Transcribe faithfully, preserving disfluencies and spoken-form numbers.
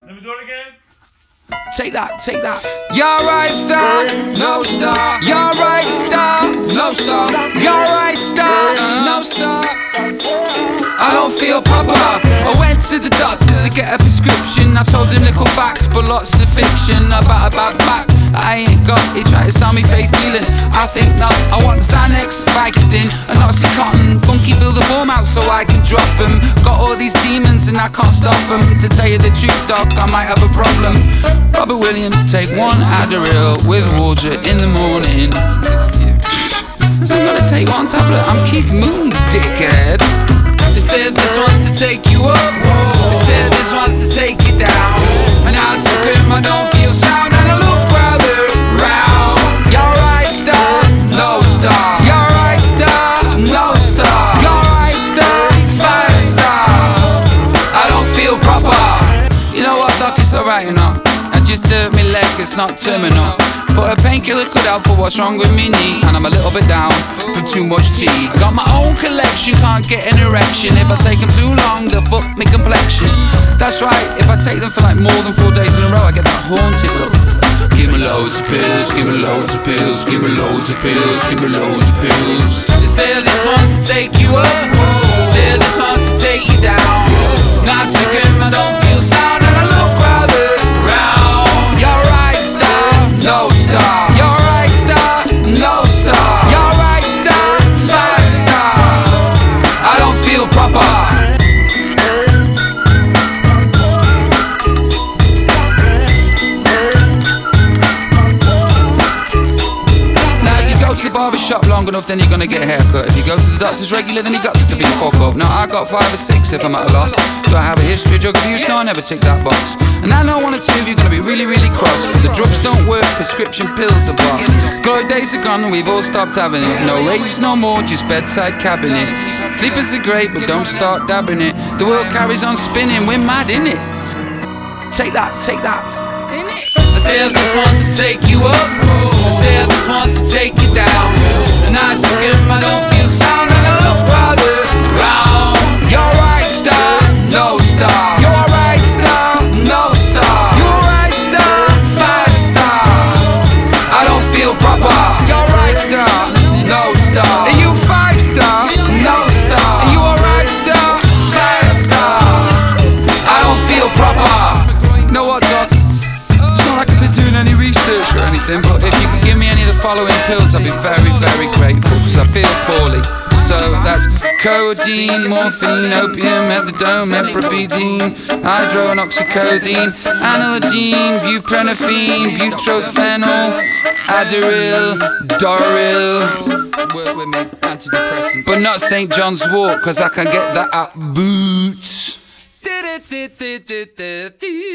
Let me do it again. Take that, take that. You're right, star, no star. You're right, star, no star. You're right, star, no star. I don't feel proper. I went to the doctor to get a prescription. I told him little fact, but lots of fiction about a bad back. I ain't got it, try to sell me faith healing. I think not, I want Xanax, Vicodin, and Oxycontin. Funky fill the form out so I can drop them. Got all these demons and I can't stop them. To tell you the truth, doc, I might have a problem. Robert Williams, take one Adderall with water in the morning. So I'm gonna take one tablet, I'm Keith Moon, dickhead. They said this one's to take you up, they said this one's to take you down. And I took him, I don't feel sound, and I look rather round. You're right, star, no star. You're right, star, no star. You're right, star, five star. I don't feel proper. You know what, doc, it's alright, you know. I just hurt my leg, it's not terminal. But a painkiller could help for what's wrong with me knee. And I'm a little bit down from too much tea. I got my own collection, can't get an erection. If I take them too long, they'll fuck me complexion. That's right, if I take them for like more than four days in a row, I get that haunted look. Give me loads of pills, give me loads of pills, give me loads of pills, give me loads of pills. They say this one's to take you up, they say this one's to take you down. Not to get I don't feel sound, and I look rather round. You're right, star, no star. You're right, star, no star. You're right, star, five star. I don't feel proper. To the barber shop long enough, then you're gonna get a haircut. If you go to the doctor's regular, then you got to be fuck up. Now I got five or six if I'm at a loss. Do I have a history of drug abuse? No, I never tick that box. And I know one or two of you are gonna be really, really cross. But the drugs don't work, prescription pills are boss. Glory days are gone and we've all stopped having it. No raves no more, just bedside cabinets. Sleepers are great, but don't start dabbing it. The world carries on spinning, we're mad in it. Take that, take that, in it. I said this one's to take you up, I said this one's to take you down. And I took him, I don't feel sound, and I look rather round. You're right, star, no star. You're right, star, no star. You're right, star, five star. I don't feel proper. You're right, star, no star. Are you five star? No star. Are you alright, star? Five star. I don't feel proper. Know what, doc? Like I've been doing any research or anything, but if you could give me any of the following pills, I'd be very, very grateful, because I feel poorly. So that's codeine, morphine, opium, methadone, meprobidine, hydro and oxycodone, anilidine, buprenorphine, butrophenol, Adderall, Doril. Work with me, antidepressant, but not Saint John's Wort, because I can get that at Boots.